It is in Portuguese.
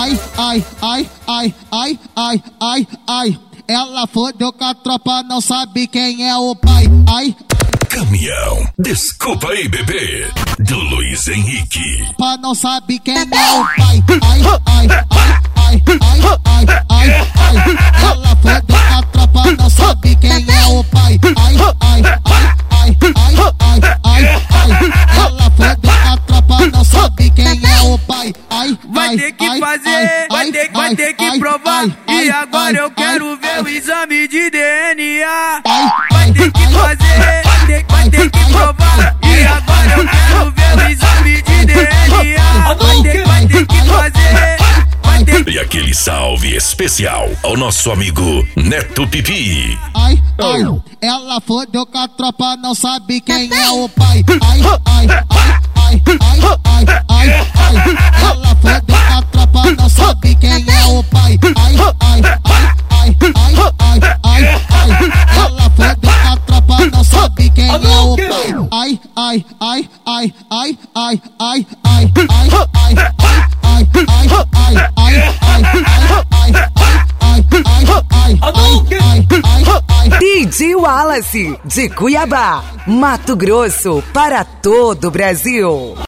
ai, ai, ai, ai, ai, ai, ai, ai. Ela fodeu com a tropa, não sabe quem é o pai. Ai. Caminhão, desculpa aí, bebê, do Luiz Henrique. Não sabe quem é o pai. Ai, ai, ai, ai, ai, ai, ai, ai. Ela fodeu com a tropa, não sabe quem é o pai. Ai, ai, ai, ai, ai, ai, ai, ai. Ela fodeu com a tropa, não sabe quem é o pai. Ai, vai ter que fazer, vai ter que provar. E agora eu quero ver o exame de DNA. Vai ter que fazer, vai ter que provar. E agora eu quero ver o exame de DNA. Vai ter que fazer, vai ter que... E aquele salve especial ao nosso amigo Neto Pipi. Ai, ai, ela fodeu com a tropa, não sabe quem é o pai. Ai, ai, ai, ai, ai, ai, ai, ai. Ela fodeu com a tropa, não sabe quem é o pai. Ai, ai, ai, ai, ai, ai, ai, ai. Ela fodeu com a tropa, não sabe quem é o pai. Ai, ai, ai, ai, ai, ai, ai, ai, ai, ai, ai, ai, ai, DJ Wallace, de Cuiabá, Mato Grosso, para todo o Brasil.